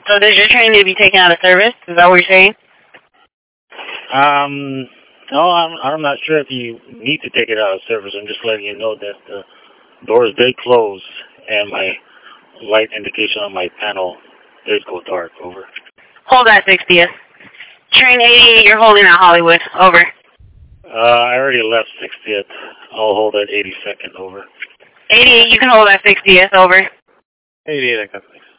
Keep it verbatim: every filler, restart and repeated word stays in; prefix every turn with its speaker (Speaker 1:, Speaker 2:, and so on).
Speaker 1: So does your train need to be taken out of service? Is that what you're saying?
Speaker 2: Um, no, I'm, I'm not sure if you need to take it out of service. I'm just letting you know that the doors did close and my light indication on my panel did go dark. Over.
Speaker 1: Hold at sixtieth. Train eighty-eight, you're holding at Hollywood. Over.
Speaker 2: Uh, I already left sixtieth. I'll hold at eighty-second. Over.
Speaker 1: eighty-eight, you can hold at sixtieth. Over.
Speaker 2: eighty-eight, I got sixtieth.